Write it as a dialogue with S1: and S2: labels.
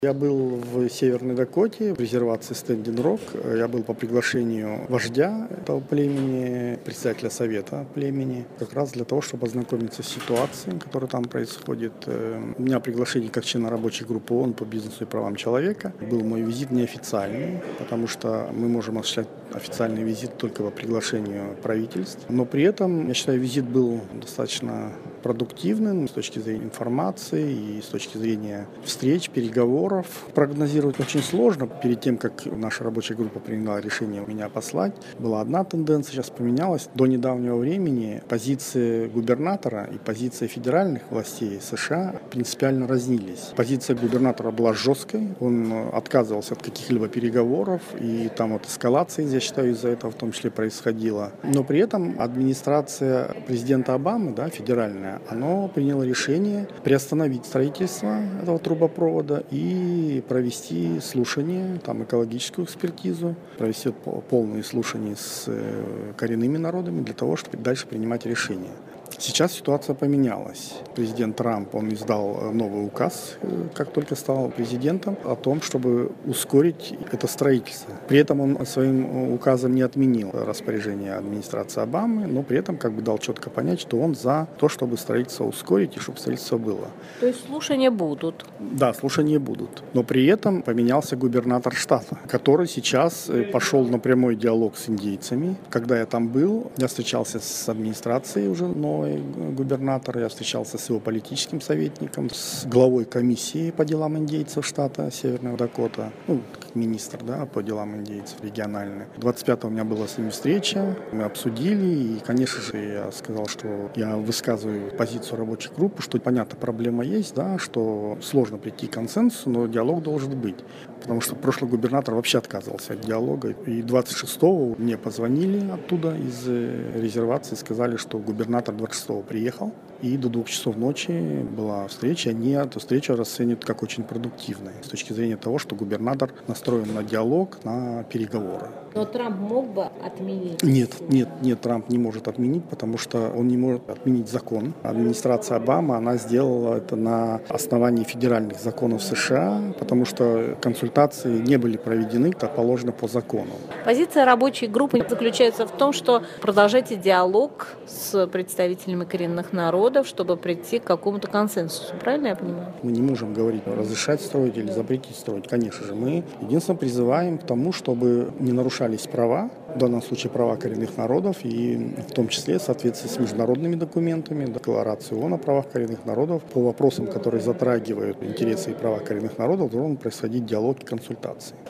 S1: Я был в Северной Дакоте, в резервации Стендинг-Рок. Я был по приглашению вождя этого племени, председателя совета племени, как раз для того, чтобы ознакомиться с ситуацией, которая там происходит. У меня приглашение как члена рабочей группы ООН по бизнесу и правам человека. Был мой визит неофициальный, потому что мы можем осуществлять официальный визит только по приглашению правительств. Но при этом, я считаю, визит был достаточно продуктивным с точки зрения информации и с точки зрения встреч, переговоров. Прогнозировать очень сложно. Перед тем, как наша рабочая группа приняла решение меня послать, была одна тенденция, сейчас поменялась. До недавнего времени позиции губернатора и позиции федеральных властей США принципиально разнились. Позиция губернатора была жесткой, он отказывался от каких-либо переговоров, и там вот эскалация, я считаю, из-за этого в том числе происходила. Но при этом администрация президента Обамы, федеральная, она приняла решение приостановить строительство этого трубопровода и провести слушания, там экологическую экспертизу, провести полные слушания с коренными народами для того, чтобы дальше принимать решения. Сейчас ситуация поменялась. Президент Трамп, он издал новый указ, как только стал президентом, о том, чтобы ускорить это строительство. При этом он своим указом не отменил распоряжение администрации Обамы, но при этом дал четко понять, что он за то, чтобы строительство ускорить и чтобы строительство было.
S2: То есть слушания будут?
S1: Да, слушания будут. Но при этом поменялся губернатор штата, который сейчас пошел на прямой диалог с индейцами. Когда я там был, я встречался с администрацией уже новой губернатора, я встречался с его политическим советником, с главой комиссии по делам индейцев штата Северная Дакота, как министр, по делам индейцев региональный. 25-го у меня была с ним встреча, мы обсудили, и, конечно же, я сказал, что я высказываю позицию рабочей группы, что, понятно, проблема есть, что сложно прийти к консенсусу, но диалог должен быть. Потому что прошлый губернатор вообще отказывался от диалога. И 26-го мне позвонили оттуда из резервации, сказали, что губернатор 26-го приехал. И до 2 часов ночи была встреча. Они эту встречу расценивают как очень продуктивную. С точки зрения того, что губернатор настроен на диалог, на переговоры.
S2: Но Трамп мог бы отменить?
S1: Нет, Трамп не может отменить, потому что он не может отменить закон. Администрация Обамы, она сделала это на основании федеральных законов США, потому что консультации не были проведены, как положено по закону.
S2: Позиция рабочей группы заключается в том, что продолжайте диалог с представителями коренных народов, чтобы прийти к какому-то консенсусу. Правильно я понимаю?
S1: Мы не можем говорить, разрешать строить или запретить строить. Конечно же, мы единственно призываем к тому, чтобы не нарушались права, в данном случае права коренных народов, и в том числе в соответствии с международными документами, Декларацией ООН о правах коренных народов, по вопросам, которые затрагивают интересы и права коренных народов, должен происходить диалог и консультации.